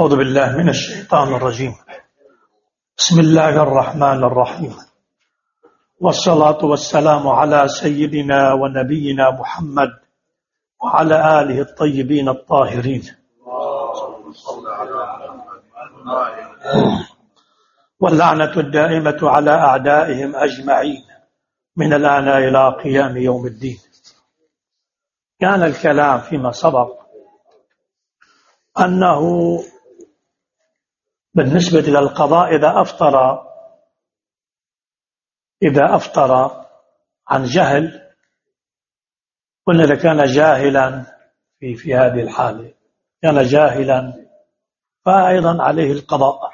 أعوذ بالله من الشيطان الرجيم. بسم الله الرحمن الرحيم، والصلاة والسلام على سيدنا ونبينا محمد وعلى آله الطيبين الطاهرين، واللعنة الدائمة على أعدائهم أجمعين من الآن إلى قيام يوم الدين. كان الكلام فيما سبق أنه بالنسبة للقضاء إذا أفطر عن جهل، قلنا إذا كان جاهلا في هذه الحالة، كان جاهلا فأيضا عليه القضاء.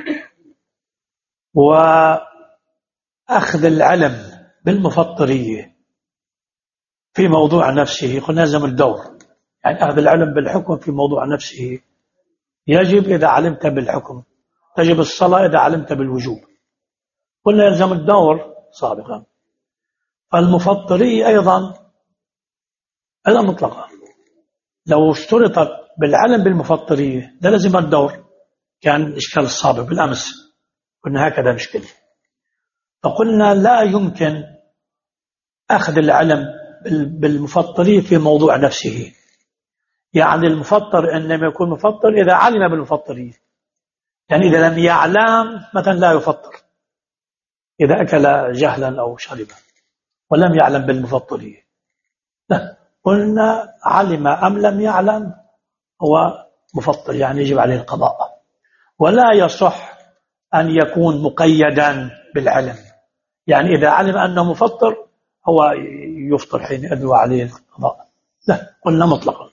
وأخذ العلم بالمفطرية في موضوع نفسه قلنا يلزم الدور، يعني أخذ العلم بالحكم في موضوع نفسه يجب إذا علمت بالحكم، تجب الصلاة إذا علمت بالوجوب، قلنا يلزم الدور سابقا. فالمفطرية أيضا مطلقة، لو اشترطت بالعلم بالمفطرية ده لازم الدور، كان الإشكال السابق بالأمس قلنا هكذا مشكلة. فقلنا لا يمكن أخذ العلم بالمفطرية في موضوع نفسه، يعني المفطر إنما يكون مفطر إذا علم بالمفطرية، يعني إذا لم يعلم مثلا لا يفطر، إذا أكل جهلا أو شربا ولم يعلم بالمفطرية لا، قلنا علم أم لم يعلم هو مفطر، يعني يجب عليه القضاء. ولا يصح أن يكون مقيدا بالعلم، يعني إذا علم أنه مفطر هو يفطر حين أدوى عليه القضاء، لا، قلنا مطلقا.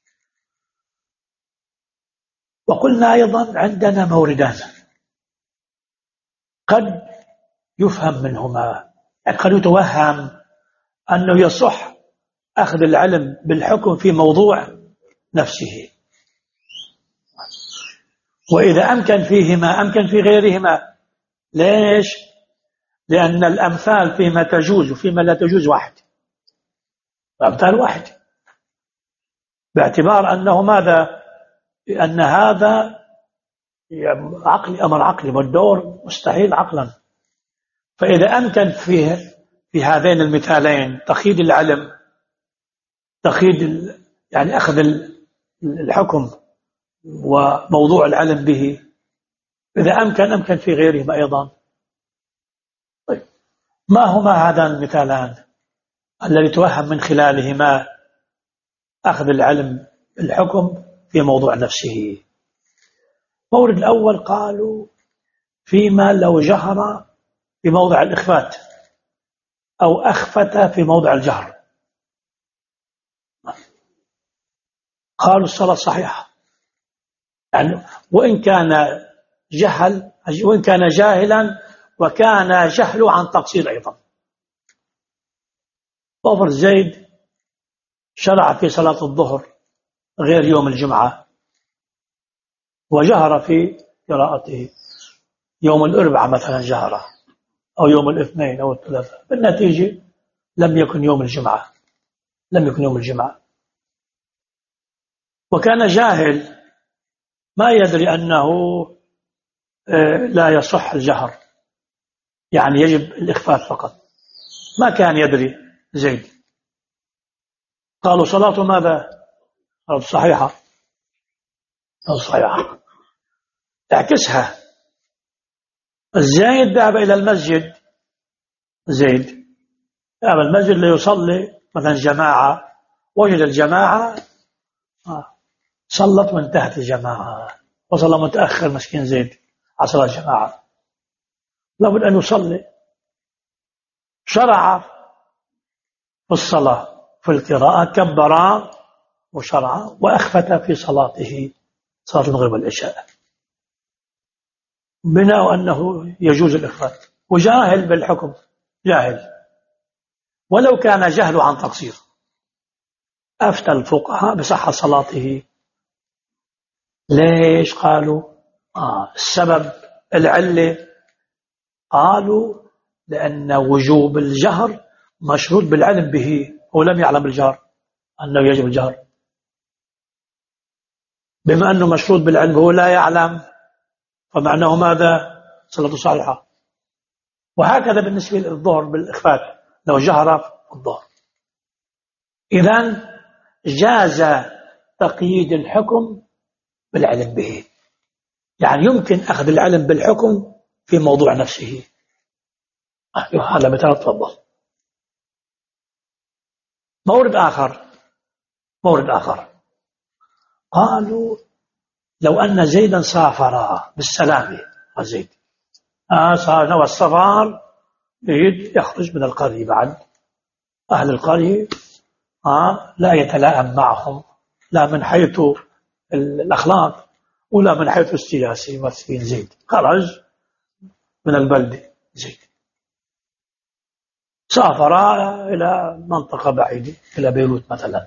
وقلنا أيضا عندنا موردان قد يفهم منهما، قد يتوهم أنه يصح أخذ العلم بالحكم في موضوع نفسه، وإذا أمكن فيهما أمكن في غيرهما. ليش؟ لأن الأمثال فيما تجوز وفيما لا تجوز واحد، الأمثال واحد، باعتبار أنه ماذا؟ لأن هذا عقلي، أمر عقلي، والدور مستحيل عقلا. فإذا أمكن في هذين المثالين تقييد العلم، يعني أخذ الحكم وموضوع العلم به، إذا أمكن في غيرهما أيضا. طيب، ما هما هذان المثالان الذي توهم من خلالهما أخذ العلم الحكم في موضوع نفسه؟ مورد الأول قالوا فيما لو جهر في موضع الإخفات أو أخفت في موضع الجهر، قالوا الصلاة صحيحة، يعني وإن كان جاهلا وكان جهله عن تقصير أيضا. طفل زيد شرع في صلاة الظهر غير يوم الجمعة وجهر في قراءته، يوم الأربعاء مثلا جهر، أو يوم الاثنين أو الثلاثاء، بالنتيجة لم يكن يوم الجمعة، وكان جاهل ما يدري أنه لا يصح الجهر، يعني يجب الإخفاء فقط، ما كان يدري زيد. قالوا صلاته ماذا؟ قالوا صحيحة. تعكسها، زيد ذهب إلى المسجد، ذهب المسجد ليصلي مثلا جماعة، وجد الجماعة صلت وانتهت الجماعة، وصل متأخر مسكين زيد على صلاة الجماعة، لابد أن يصلي، شرع في الصلاة في القراءة، كبر وشرع، وأخفت في صلاته صلاة المغرب والعشاء، بناء أنه يجوز الإخفاء، وجاهل بالحكم، جاهل ولو كان جهل عن تقصير، أفتى الفقهاء بصحة صلاته. ليش؟ قالوا السبب العلة، قالوا لأن وجوب الجهر مشروط بالعلم به، ولم يعلم الجهر أنه يجب الجهر، بما أنه مشروط بالعلم هو لا يعلم، فمعناه ماذا؟ صلاة صحيحة. وهكذا بالنسبة للظهر بالإخفاء لو جهر في الظهر. إذن جاز تقييد الحكم بالعلم به، يعني يمكن أخذ العلم بالحكم في موضوع نفسه. هذا مثال. تفضل. مورد آخر قالوا لو أن زيدا سافر بالسلام، وزيد نوى السفر يريد يخرج من القرية، بعد أهل القرية لا يتلائم معهم لا من حيث الأخلاق ولا من حيث السياسي. مثلا زيد خرج من البلدة، زيد سافر إلى منطقة بعيدة إلى بيروت مثلا،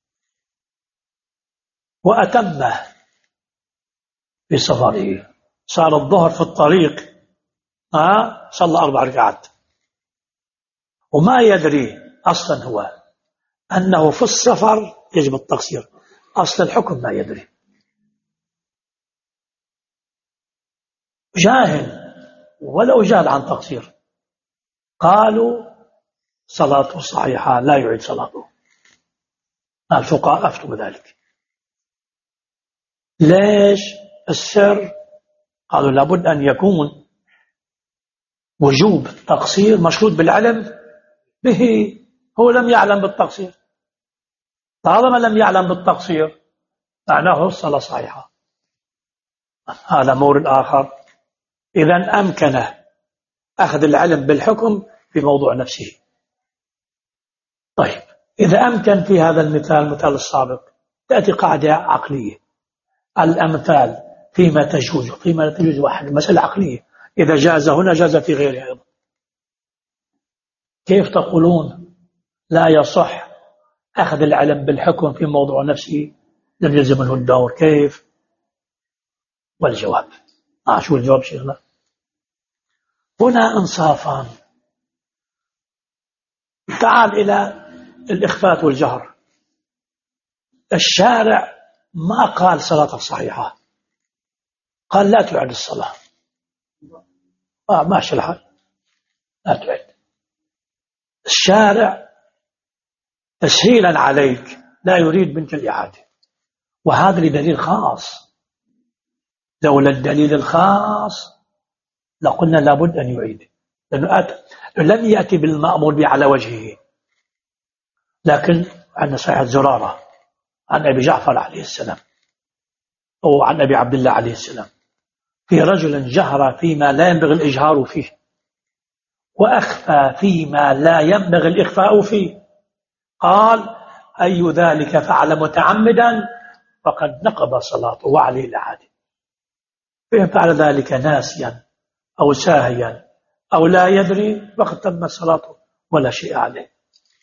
وأتمه في سفره، صار الظهر في الطريق صلى 4 ركعات، وما يدري أصلا هو أنه في السفر يجب التقصير، أصل الحكم ما يدري، جاهل ولو جاهل عن تقصير. قالوا صلاته صحيحة لا يعيد صلاته. الفقهاء أفتوا بذلك. ليش؟ السر قالوا لابد أن يكون وجوب التقصير مشروط بالعلم به، هو لم يعلم بالتقصير، طالما لم يعلم بالتقصير معناه الصلاة صحيحة. هذا مورد آخر. إذن أمكنه أخذ العلم بالحكم في موضوع نفسه. طيب، إذا أمكن في هذا المثال السابق تأتي قاعدة عقلية: الأمثال فيما تجوز فيما لا تجوز واحد، مسألة عقلية، إذا جاز هنا جاز في غيرها أيضا. كيف تقولون لا يصح أخذ العلم بالحكم في موضوع نفسه لم يلزم منه الدور؟ كيف؟ والجواب شو الجواب شيخنا؟ هنا انصافان. تعال إلى الإخفاء والجهر. الشارع ما قال صلاة صحيحة، قال لا تعد الصلاة. ماشي الحال، لا تعد. الشارع تسهيلا عليك لا يريد منك الإعادة، وهذا لدليل خاص. لولا الدليل الخاص لقلنا لابد أن يعيد، لأنه لم يأتي بالمأمور به على وجهه. لكن عن صحيح زرارة عن أبي جعفر عليه السلام أو عن أبي عبد الله عليه السلام في رجل جهر فيما لا ينبغي الإجهار فيه وأخفى فيما لا ينبغي الإخفاء فيه، قال: أي ذلك فعل متعمدا فقد نقض صلاته وعليه الإعادة. فإن فعل ذلك ناسيا أو ساهيا أو لا يدري فقد تمت صلاته ولا شيء عليه.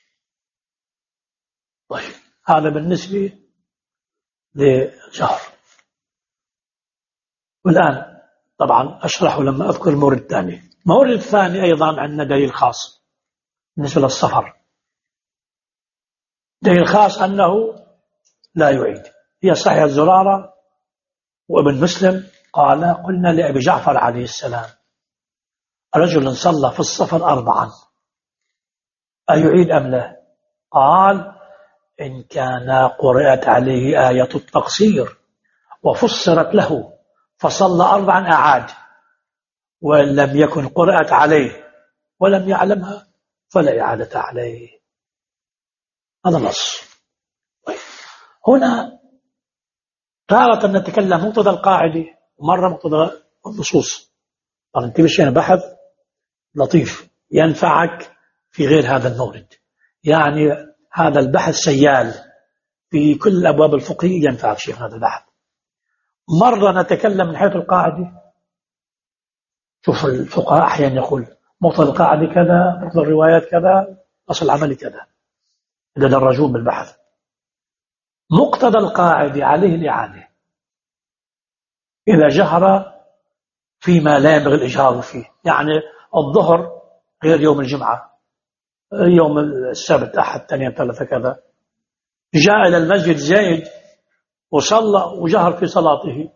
طيب، هذا بالنسبة للجهر. والآن طبعا أشرحه لما أذكر المورد الثاني. المورد الثاني أيضا عندنا دليل خاص بالنسبة للسفر، دليل خاص أنه لا يعيد. هي صحيح زرارة وابن مسلم قال: قلنا لأبي جعفر عليه السلام: رجل صلى في السفر 4 أيعيد أم لا؟ قال: إن كان قرأت عليه آية التقصير وفسرت له فصلى 4 أعاد، وإن لم يكن قرأت عليه ولم يعلمها فلا إعادة عليه. هذا نص. هنا تارة نتكلم مقتضى القاعدة ومرة مقتضى النصوص. طبعا انتبه، هنا بحث لطيف ينفعك في غير هذا المورد، يعني هذا البحث سيال في كل الأبواب الفقهية، ينفعك شيء هذا البحث. مرة نتكلم من حيث القاعدة. شوف الفقهاء أحيانا يقول مقتضى القاعدة كذا، مقتضى الروايات كذا، أصل عملي كذا، إذا درجون بالبحث. مقتضى القاعدة عليه الإعادة إذا جهر فيما لا ينبغي الإجهار فيه، يعني الظهر غير يوم الجمعة، يوم السبت، أحد، اثنين، ثلاثة كذا، جاء إلى المسجد زيد وصلى وجهر في صلاته،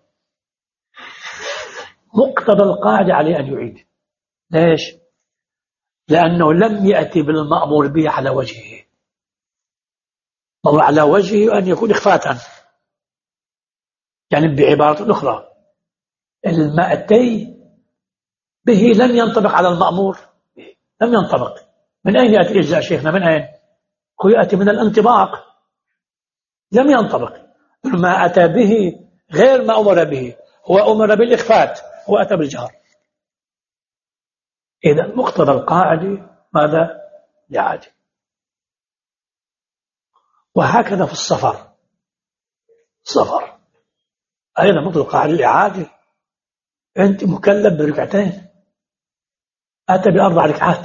مقتضى القاعدة عليه أن يعيد. ليش؟ لأنه لم يأتي بالمأمور به على وجهه. مأمور على وجهه أن يكون إخفاء، يعني بعبارة أخرى المأتي به لم ينطبق على المأمور به، لم ينطبق. من أين يأتي إجزاء شيخنا؟ من أين؟ هو يأتي من الانطباق، لم ينطبق. ما أتى به غير ما أمر به، هو أمر بالإخفاء، هو أتى بالجهر. إذا مقتضى القاعدة ماذا؟ الإعادة. وهكذا في السفر، أيضا مقتضى القاعدة الإعادة. أنت مكلف بركعتين، أتى ب4 ركعات،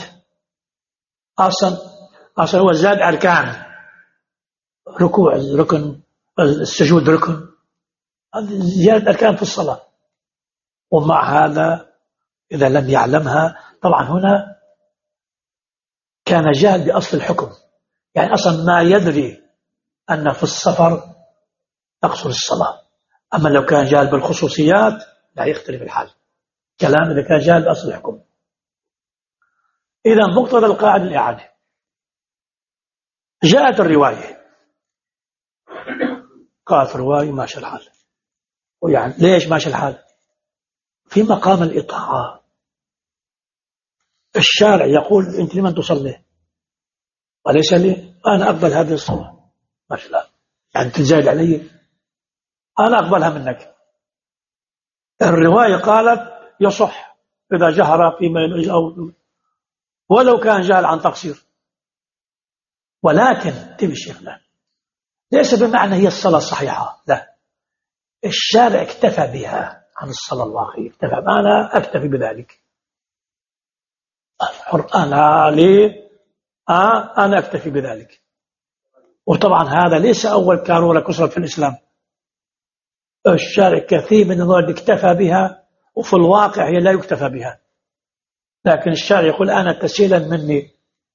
أصلا هو زاد أركان، ركوع ركن، السجود ركن، زيادة أركان في الصلاة. ومع هذا إذا لم يعلمها، طبعا هنا كان جاهل بأصل الحكم، يعني أصلا ما يدري أن في السفر تقصر الصلاة. أما لو كان جاهل بالخصوصيات لا يختلف الحال، كلام إذا كان جاهل بأصل الحكم. إذا مقتضى القاعدة الإعادة. جاءت الرواية، قالت الرواية ماشي الحال. ويعني ليش ماشي الحال؟ في مقام الإطاعة الشارع يقول أنت لمن تصلي؟ وليس لي، أنا أقبل هذه الصلاة، ماشي الحال. يعني تزايد علي، أنا أقبلها منك. الرواية قالت يصح إذا جهر فيما أو ولو كان جاهل عن تقصير. ولكن تبي شيخنا ليس بمعنى هي الصلاة الصحيحة، لا، الشارع اكتفى بها عن الصلاة الله اكتفى، أنا أكتفي بذلك، أنا لي أنا أكتفي بذلك. وطبعا هذا ليس أول كان ولا كسرة في الإسلام. الشارع كثير من النظر اكتفى بها، وفي الواقع هي لا يكتفى بها. لكن الشارع يقول أنا تسهيلا مني،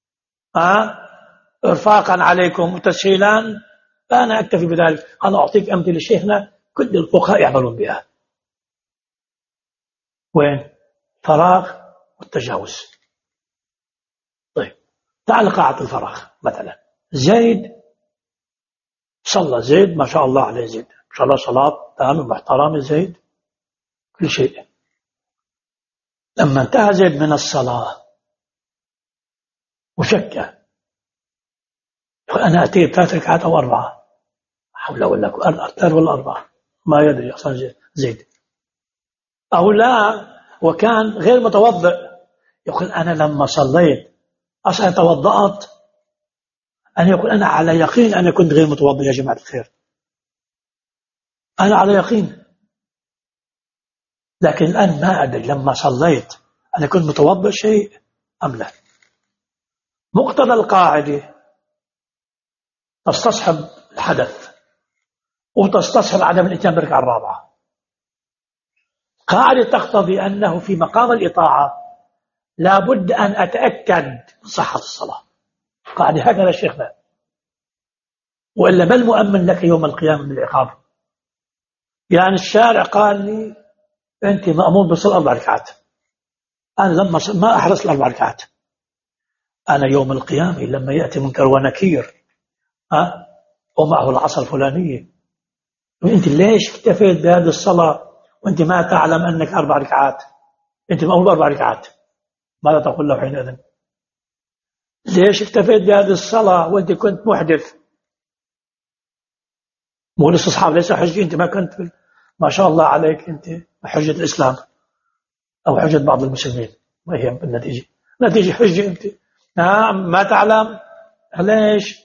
إرفاقا عليكم وتسهيلا، أنا أكتفي بذلك. أنا أعطيك أمثلة شيخنا كل الفقهاء يعملون بها. وين؟ فراغ والتجاوز. طيب تعال قاعة الفراغ مثلا، زيد صلى، زيد ما شاء الله عليه، زيد ما شاء الله صلاة تمام محترم، زيد كل شيء. لما انتهى زيد من الصلاة وشك، أنا أتيت 3 ركعات أو 4، حول ولا قوة، 3 ولا 4 ما يدري أصلا زيد، أو لا وكان غير متوضئ، يقول أنا لما صليت أصلا توضأت، أنا يقول أنا على يقين أنا كنت غير متوضئ يا جماعة الخير، أنا على يقين، لكن الآن ما أدري لما صليت أنا كنت متوضئ شيء أم لا. مقتضى القاعدة تستصحب الحدث وتستصحب عدم الإتيان بالركعة الرابعة. قاعدة تقتضي أنه في مقام الإطاعة لا بد أن أتأكد من صحة الصلاة، قاعدة هكذا شيخنا، وإلا ما المؤمن لك يوم القيامة من العقاب؟ يعني الشارع قال لي أنت مأمون بصلاة 4 ركعات، أنا لما ما أحرص 4 ركعات، أنا يوم القيامة لما يأتي منكر ونكير ومعه العصا الفلانية، وأنت ليش اكتفيت بهذه الصلاة وأنت ما تعلم أنك 4 ركعات، أنت مأمون ب4 ركعات، ماذا تقول له حينئذ؟ ليش اكتفيت بهذه الصلاة وأنت كنت محدث؟ مو الاستصحاب ليس حجة، أنت ما كنت ما شاء الله عليك أنت حجة الإسلام أو حجة بعض المسلمين، ما هي النتيجة؟ نتيجة حجة أنت ما تعلم. ليش؟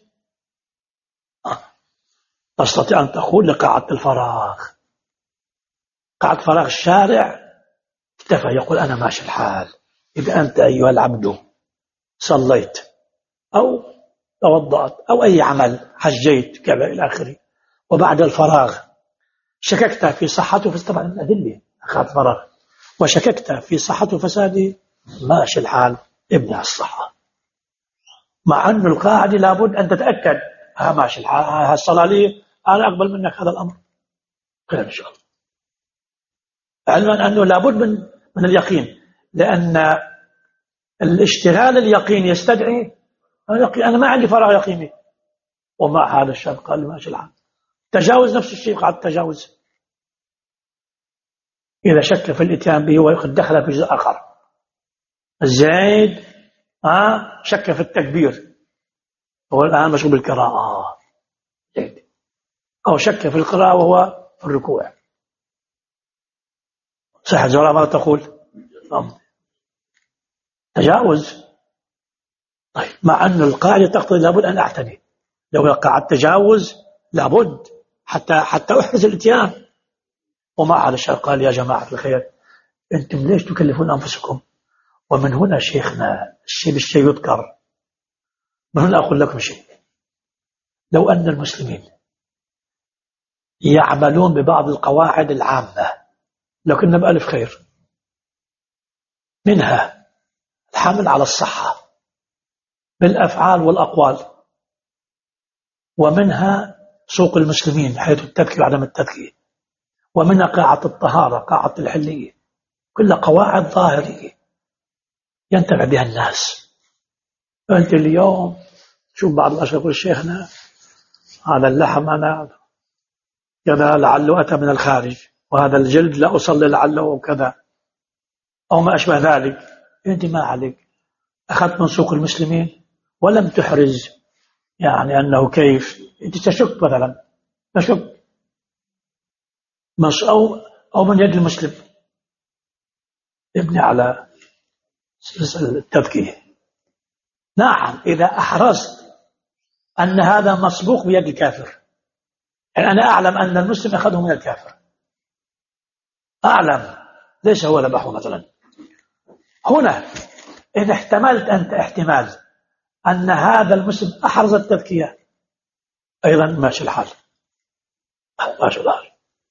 تستطيع أن تقول لقاعة الفراغ، قاعة فراغ الشارع اكتفى، يقول أنا ماشي الحال. إذا أنت أيها العبد صليت أو توضأت أو أي عمل، حجيت كذا إلى آخره، وبعد الفراغ شككت في صحته، طبعا الأدلة أخذت فراغ، وشككت في صحته فساده، ماشي الحال ابنها الصحة، مع أن القاعدة لابد أن تتأكد ماشي الحال، الصلاة لي أنا أقبل منك هذا الأمر، خير إن شاء الله. علما أنه لابد من اليقين، لأن الاشتغال اليقين يستدعي أنا ما عندي فراغ يقيني، ومع هذا الشاب قال ماشي الحال. تجاوز نفس الشيء قاعد تجاوز. إذا شك في الإتيان به ويأخذ دخله في جزء آخر. الزيد شك في التكبير، هو الآن مشغول بالقراءة. زيد أو شك في القراءة وهو في الركوع. صح زولا ما تقول تجاوز. طيب مع أن القاعدة تقتضي لابد أن أعتني، لو وقع التجاوز لابد حتى أحرز الإتيان. وما هذا الشيء قال يا جماعة الخير أنتم ليش تكلفون أنفسكم؟ ومن هنا شيخنا الشيء بالشيء يذكر. من هنا أقول لكم شيء، لو أن المسلمين يعملون ببعض القواعد العامة لكن بألف خير، منها الحمل على الصحة بالأفعال والأقوال، ومنها سوق المسلمين حيث التذكية وعدم التذكية، ومنها قاعة الطهارة قاعة الحلية، كل قواعد ظاهرية ينتفع بها الناس. قلت اليوم شوف بعض الأشخاص يقول شيخنا هذا اللحم أنا كذا لعله أتى من الخارج، وهذا الجلد لا أصلي لعله كذا أو ما أشبه ذلك. أنت ما عليك، أخذت من سوق المسلمين ولم تحرز يعني أنه كيف. أنت تشك مثلا، تشك أو من يد المسلم يبني على التذكية. نعم إذا أحرزت أن هذا مسبوق بيد الكافر، يعني أنا أعلم أن المسلم أخذه من الكافر، أعلم ليس هو ذبحه مثلا. هنا إذا احتملت أنت احتمال أن هذا المسلم أحرز التذكية أيضا ماشي الحال، ماشي الحال.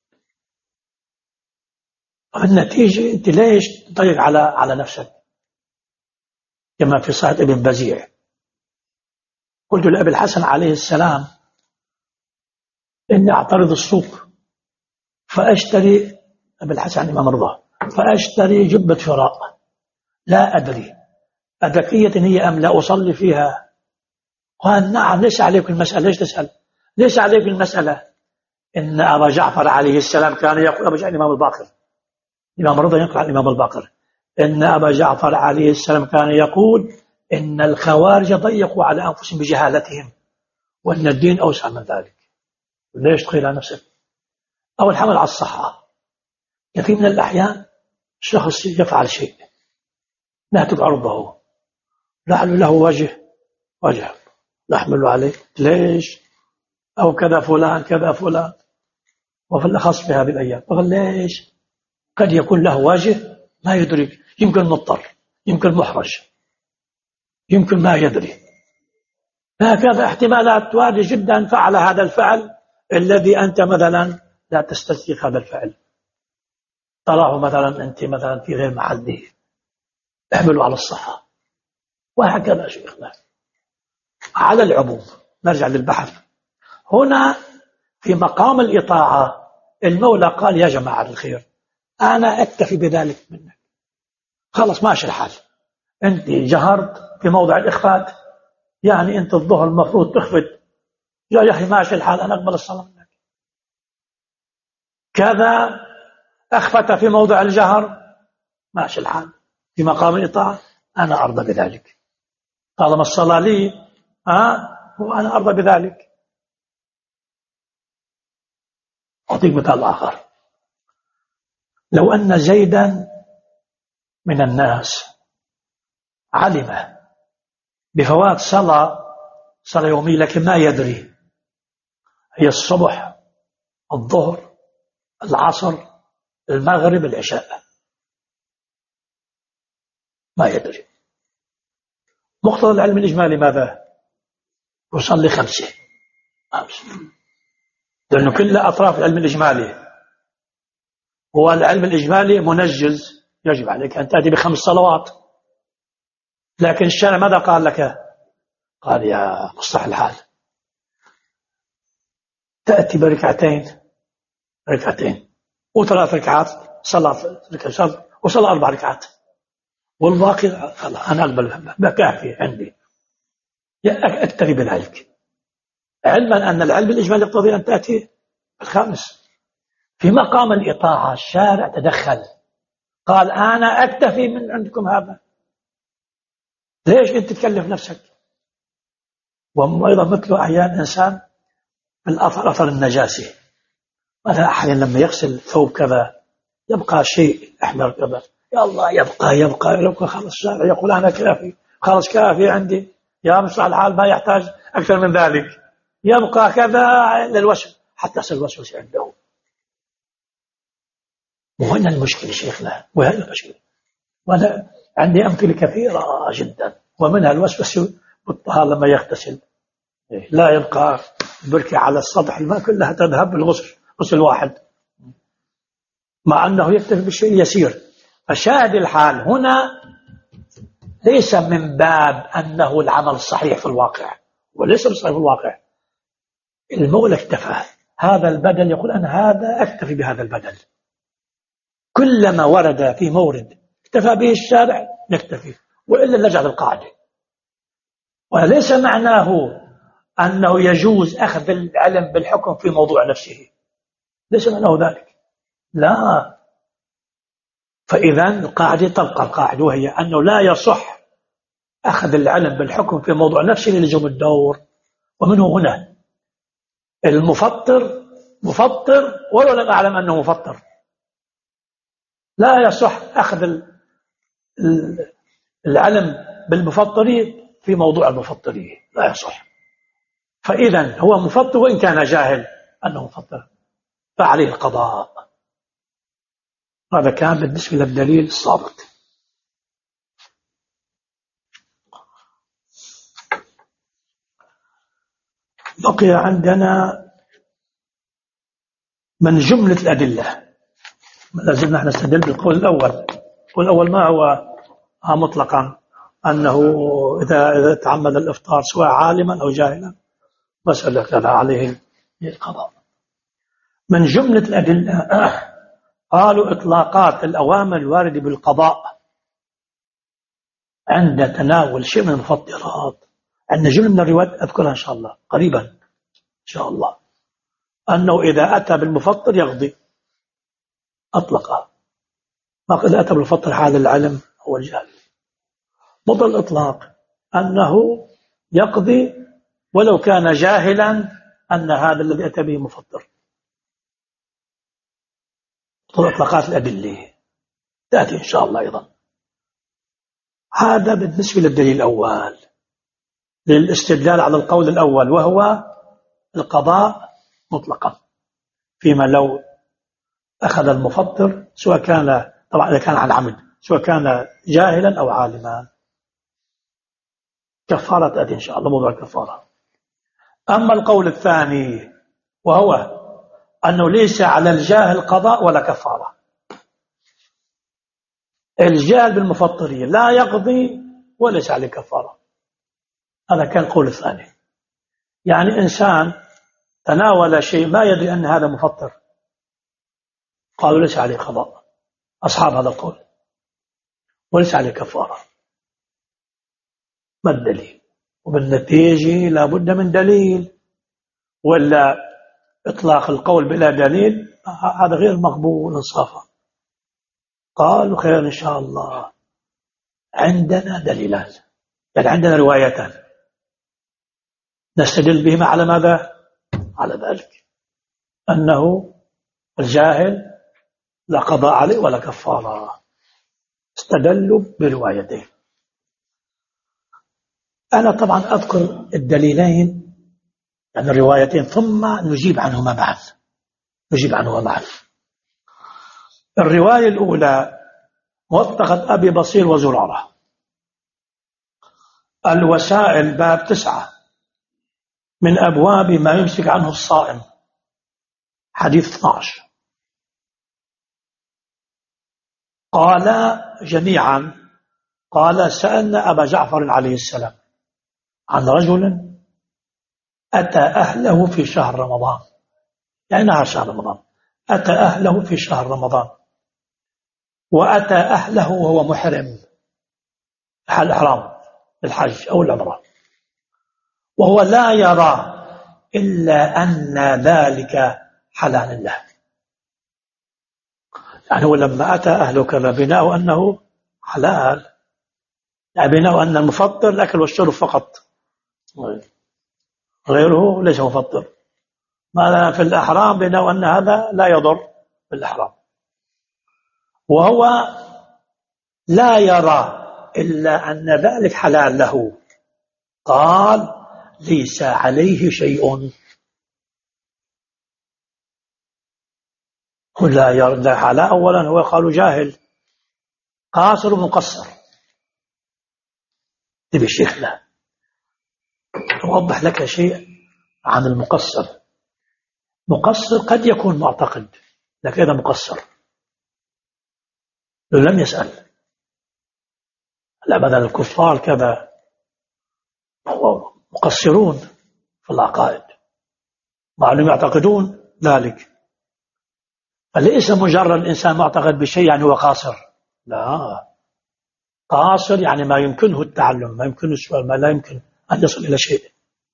النتيجة أنت ليش تضيق على نفسك؟ كما في صحيح ابن بزيع قلت لأبي الحسن عليه السلام إني أعترض السوق فأشتري، أبي الحسن الإمام رضا، فأشتري جبة شراء لا أدري أذكية هي أم لا أصلي فيها. قال نعم ليس عليك المسألة. ليش تسأل؟ ليس عليك المسألة إن أبا جعفر عليه السلام كان يقول، أبا جعفر الإمام الباقر، الإمام رضا ينقل عن الإمام الباقر إن أبا جعفر عليه السلام كان يقول إن الخوارج ضيقوا على أنفسهم بجهالتهم وأن الدين أوسع من ذلك. ليش تخيل على نفسك؟ أو الحمل على الصحة. في من الأحيان شخص يفعل شيء نهتك عرضه لعل له وجه نحمل عليه ليش، أو كذا فلان كذا فلان، وفي الأخص في هذه الأيام قال ليش قد يكون له وجه ما يدرك، يمكن مضطر، يمكن محرج، يمكن ما يدري. هكذا احتمالات واضحة جدا فعل هذا الفعل الذي أنت مثلا لا تستسيغ هذا الفعل، تراه مثلا أنت مثلا في غير محله، احملوا على الصحة. وهكذا شيخنا على العموم. نرجع للبحث هنا في مقام الإطاعة. المولى قال يا جماعة الخير أنا أكتفي بذلك منك، خلص ماشي الحال. أنت جهرت في موضع الإخفات، يعني أنت الظهر المفروض تخفت، يا أخي ماشي الحال أنا أقبل الصلاة منك. كذا أخفت في موضع الجهر، ماشي الحال في مقام الإطاعة أنا أرضى بذلك، طالما الصلاة لي وأنا أرضى بذلك. أعطيك مثال آخر. لو أن زيدا من الناس علم بفوات صلاة يومية لكن ما يدري هي الصبح الظهر العصر المغرب العشاء، ما يدري. مقتضى العلم الإجمالي ماذا؟ يصلي 5 لأنه كل أطراف العلم الإجمالي هو العلم الإجمالي منجز، يجب عليك أن تأتي ب5 صلوات. لكن الشارع ماذا قال لك؟ قال يا مصلح الحال تأتي بركعتين ركعتين وثلاث ركعات صلاة وصلاة 4 ركعات، والباقي خلاص أنا أقبل بكافي عندي، أكتفي بالعلم، علما أن العلم الإجمالي يقتضي أن تأتي الخامس. في مقام الإطاعة الشارع تدخل قال أنا أكتفي من عندكم هذا، ليش أنت تكلف نفسك؟ وأيضا مثل أحيان إنسان أثر النجاسة، مثلا أحيانا لما يغسل ثوب كذا يبقى شيء أحمر كذا، يا الله يبقى خلص الشارع يقول أنا كافي، خلص كافي عندي يا مصلح الحال ما يحتاج أكثر من ذلك، يبقى كذا للوسوسة حتى يصل الوسوسة عنده. وهنا المشكلة شيخنا، وهنا المشكلة، وأنا عندي أمثلة كثيرة جدا، ومنها الوسوسة بالطهارة لما يغتسل لا يبقى بركة على السطح، الماء كلها تذهب بالغسل، غسل واحد، مع أنه يكتفي بالشيء اليسير. فشاهد الحال هنا ليس من باب أنه العمل الصحيح في الواقع، وليس بالصحيح في الواقع، المولى اكتفى هذا البدل، يقول أنا هذا أكتفي بهذا البدل، كلما ورد في مورد اكتفى به الشارع نكتفي، وإلا نرجع للقاعدة. وليس معناه أنه يجوز أخذ العلم بالحكم في موضوع نفسه، ليس معناه ذلك، لا. فإذا القاعدة تبقى القاعدة، وهي أنه لا يصح أخذ العلم بالحكم في موضوع نفسه للزوم الدور. ومنه هنا المفطر مفطر ولو لم أعلم أنه مفطر، لا يصح أخذ العلم بالمفطرين في موضوع المفطرين، لا يصح. فإذا هو مفطر وإن كان جاهل أنه مفطر فعليه القضاء. هذا كان بالنسبة للدليل السابق. بقي عندنا من جملة الأدلة، لازلنا نحن نستدل بالقول الأول. القول الأول ما هو مطلقا أنه إذا تعمد الإفطار سواء عالما أو جاهلا مسألة كذا عليه القضاء. من جملة الأدلة قالوا إطلاقات الأوامر الواردة بالقضاء عند تناول شيء من المفطرات. عندنا جملة من الروايات أذكرها إن شاء الله قريبا إن شاء الله، أنه إذا أتى بالمفطر يقضي أطلقها، ما إذا أتى بالمفطر هذا العلم هو الجهل. مطلق الإطلاق أنه يقضي ولو كان جاهلا أن هذا الذي أتى به مفطر. إطلاقات الأدلة تأتي إن شاء الله أيضا. هذا بالنسبة للدليل الأول للاستدلال على القول الأول، وهو القضاء مطلقا فيما لو أخذ المفطر سواء كان، طبعا إذا كان عن عمد، سواء كان جاهلا أو عالما. كفارة تأتي إن شاء الله موضوع الكفارة. أما القول الثاني وهو أنه ليس على الجاهل قضاء ولا كفارة، الجاهل بالمفطرية لا يقضي وليس عليه كفارة. هذا كان القول الثاني، يعني إنسان تناول شيء ما يدري أن هذا مفطر، قالوا ليس عليه قضاء أصحاب هذا القول، وليس عليه كفارة. ما الدليل؟ وبالنتيجة لابد من دليل، ولا إطلاق القول بلا دليل هذا غير مقبول انصافا. قالوا خير إن شاء الله، عندنا دليلان، يعني عندنا روايتان نستدل بهما على ماذا؟ على ذلك أنه الجاهل لا قضاء عليه ولا كفارة. استدلوا بروايتين. أنا طبعا أذكر الدليلين يعني الروايتين ثم نجيب عنهما معا. الرواية الأولى موثقة أبي بصير وزرارة، الوسائل باب 9 من أبواب ما يمسك عنه الصائم، حديث 12. قال جميعا، قال سألنا أبا جعفر عليه السلام عن رجل أتى أهله في شهر رمضان، يعني نهار شهر رمضان، أتى أهله في شهر رمضان وأتى أهله وهو محرم حال الإحرام بالحج أو العمرة، وهو لا يرى إلا أن ذلك حلال له. يعني هو لما أتى أهله كذا بناء أنه حلال، يعني بناء أن المفطر الأكل والشرب فقط، غيره ليس مفطر. ماذا في الإحرام بناء أن هذا لا يضر بالإحرام، وهو لا يرى إلا أن ذلك حلال له. قال ليس عليه شيء. لا يرى حلال. أولا هو قالوا جاهل قاصر ومقصر. تبي الشيخ لا أوضح لك شيء عن المقصر. مقصر قد يكون معتقد، لكن هذا مقصر لو لم يسأل. لا بدل الكفار كذا مقصرون في العقائد مع أنهم يعتقدون ذلك. فليس مجرد الإنسان معتقد بشيء يعني هو قاصر، لا، قاصر يعني ما يمكنه التعلم، ما يمكنه السؤال، ما لا يمكن أن يصل إلى شيء.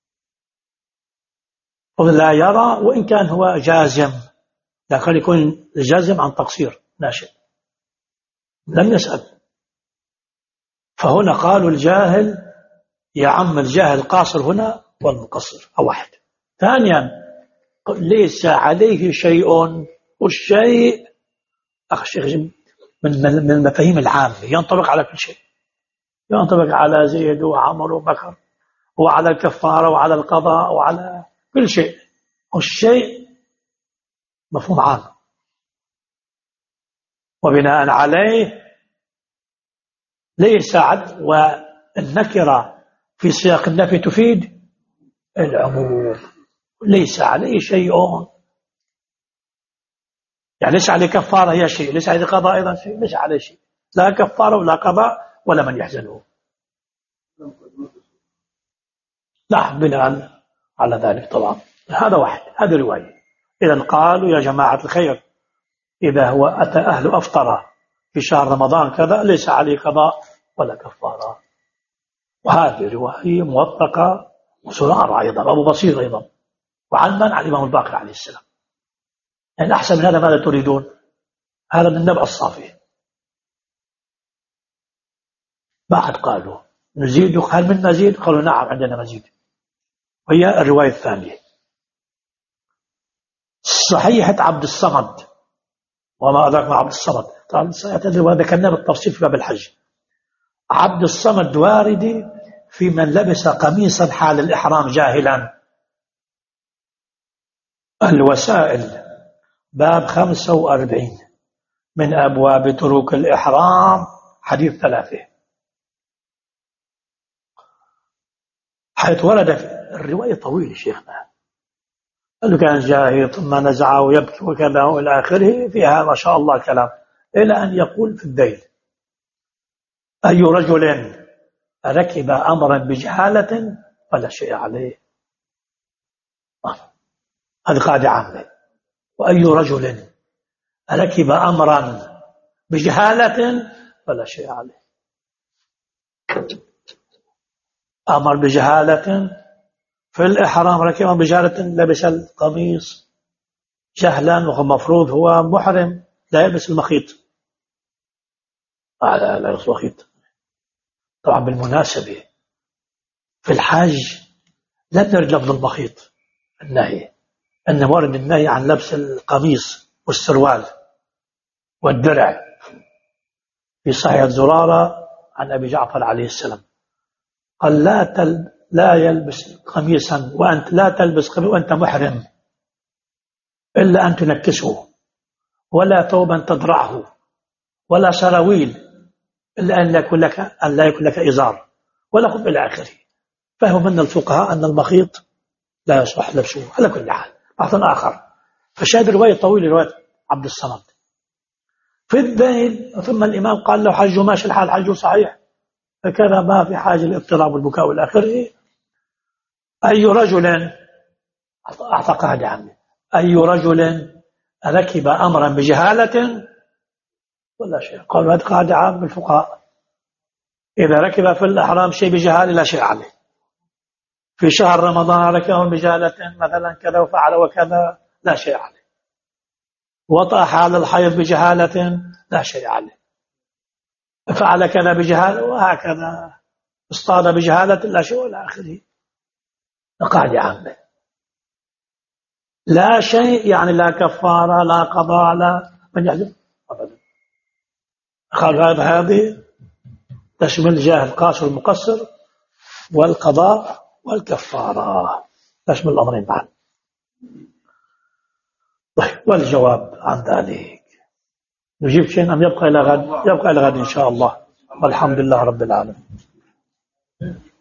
لا يرى وإن كان هو جازم، لكن يكون جازم عن تقصير ناشئ لم يسأل. فهنا قالوا الجاهل يعم الجاهل قاصر هنا والمقصر أو واحد. ثانيا ليس عليه شيء، والشيء أخي الشيخ من المفاهيم العامة ينطبق على كل شيء، ينطبق على زيد وعمر وبكر وعلى الكفارة وعلى القضاء وعلى كل شيء. والشيء مفهوم عام، وبناء عليه ليس والنكرة في سياق النفي تفيد العموم. ليس عليه شيء يعني ليس عليه كفارة هي شيء، ليس عليه قضاء أيضا شيء، ليس عليه شيء، لا كفارة ولا قضاء ولا من يحزنه. لا بناء على ذلك طبعا. هذا واحد، هذه رواية. إذا قالوا يا جماعة الخير إذا هو أتى أهل أفطر في شهر رمضان كذا ليس عليه قضاء ولا كفارة. وهذه رواية موثقة وسرارة أيضا أبو بصير أيضا، وعن من؟ عن الإمام الباقر عليه السلام. يعني أحسن من هذا ماذا تريدون؟ هذا من النبأ الصافي. بعد قالوا نزيد، هل من مزيد؟ قالوا نعم عندنا مزيد، وهي الرواية الثانية صحيحة عبد الصمد. وما أدراك مع عبد الصمد؟ طبعا سيأتي ذكرناه بالتفصيل في باب الحج. عبد الصمد واردي في من لبس قميصا حال الإحرام جاهلا. الوسائل باب 45 من أبواب تروك الإحرام، حديث 3، حيث ورد في الرواية طويلة شيخنا، قال كان جاهي ثم نزعه ويبكي وكذا وإلى آخره، فيها ما شاء الله كلام، إلى أن يقول في الذيل أي رجل ركب أمرا بجهالة فلا شيء عليه. هذه قاعدة عامة. وأي رجل ركب أمرا بجهالة فلا شيء عليه. أمر بجهالة في الإحرام، ركب بجهالة، لبس القميص جهلا وهو مفروض هو محرم لا يلبس المخيط. لا يلبس المخيط. طبعا بالمناسبة في الحج لم يرد لفظ المخيط النهي، أن ورد النهي عن لبس القميص والسروال والدرع في صحيح زرارة عن أبي جعفر عليه السلام قال لا يلبس قميصا وأنت لا تلبس قميصا وأنت محرم إلا أن تنكسه، ولا ثوبا تضرعه، ولا سراويل إلا أن لا يكون لك إزار، ولا خف إلى آخره. فهم من الفقهاء أن المخيط لا يصلح لبسه على كل حال. بعض آخر فشاهد رواية طويلة رواية عبد الصمد في الذيل. ثم الإمام قال له حج ماشي الحال، حج صحيح، فكذا ما في حاجة للاضطراب والبكاء والآخره. أي رجل أعتقد عني أي رجل ركب أمرا بجهالة ولا شيء. قال هذا قاعدة عام بالفقهاء، إذا ركب في الإحرام شيء بجهالة لا شيء عليه. في شهر رمضان ركب بجهالة مثلا كذا وفعل وكذا لا شيء عليه. وطأ حال الحيض بجهالة لا شيء عليه. فعل كذا بجهالة وهكذا. اصطاد بجهالة لا شيء إلى آخره. قاعدة عامة لا شيء، يعني لا كفارة لا قضاء لا من يحلف أبدا. قال هذه تشمل جاه القاصر والمقصر والقضاء والكفارة، تشمل الأمرين معا. طيب، والجواب عن ذلك نجيب شيء أم يبقى إلى غد؟ يبقى إلى غد إن شاء الله، والحمد لله رب العالمين.